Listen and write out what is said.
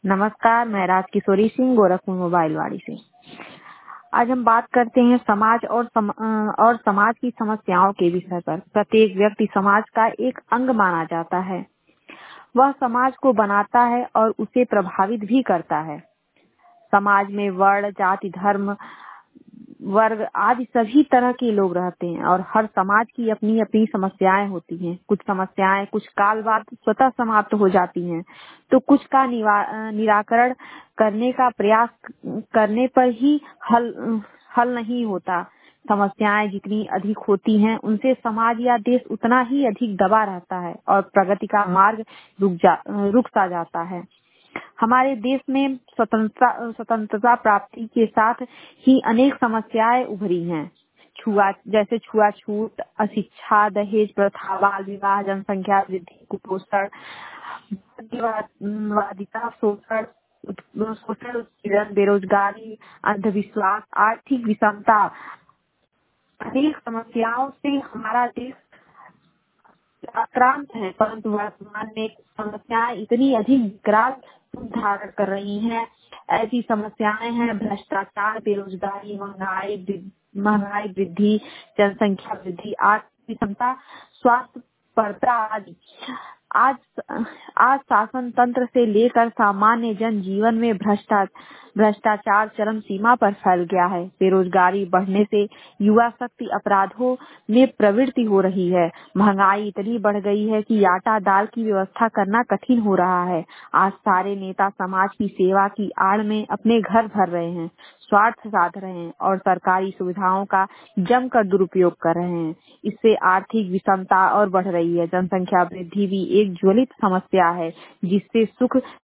नमस्कार, मैं राजकिशोरी सिंह गोरखपुर मोबाइल वाड़ी से। आज हम बात करते हैं समाज और समाज की समस्याओं के विषय पर। प्रत्येक व्यक्ति समाज का एक अंग माना जाता है। वह समाज को बनाता है और उसे प्रभावित भी करता है। समाज में वर्ण, जाति, धर्म, वर्ग आदि सभी तरह के लोग रहते हैं और हर समाज की अपनी अपनी समस्याएं होती हैं। कुछ समस्याएं कुछ काल बाद स्वतः समाप्त हो जाती हैं, तो कुछ का निराकरण करने का प्रयास करने पर ही हल नहीं होता। समस्याएं जितनी अधिक होती हैं, उनसे समाज या देश उतना ही अधिक दबा रहता है और प्रगति का मार्ग रुक सा जाता है। हमारे देश में स्वतंत्रता प्राप्ति के साथ ही अनेक समस्याएं उभरी हैं, जैसे छुआछूत, अशिक्षा, दहेज प्रथा, बाल विवाह, जनसंख्या वृद्धि, कुपोषण, वादिता, शोषण, उत्पीड़न, बेरोजगारी, अंधविश्वास, आर्थिक विषमता। अनेक समस्याओं से हमारा देश आक्रांत है, परंतु वर्तमान में समस्याएं इतनी अधिक विकराल रूप धारण कर रही हैं। ऐसी समस्याएं हैं भ्रष्टाचार, बेरोजगारी, महंगाई वृद्धि, जनसंख्या वृद्धि, आर्थिक विषमता, स्वास्थ्य स्पर्धा आदि। आज शासन तंत्र से लेकर सामान्य जन जीवन में भ्रष्टाचार चरम सीमा पर फैल गया है। बेरोजगारी बढ़ने से युवा शक्ति अपराधों में प्रवृत्ति हो रही है। महंगाई इतनी बढ़ गई है कि आटा दाल की व्यवस्था करना कठिन हो रहा है। आज सारे नेता समाज की सेवा की आड़ में अपने घर भर रहे हैं, स्वार्थ साध रहे हैं और सरकारी सुविधाओं का जमकर दुरुपयोग कर रहे हैं। इससे आर्थिक विषमता और बढ़ रही है। जनसंख्या वृद्धि भी एक ज्वलित समस्या है, जिससे सुख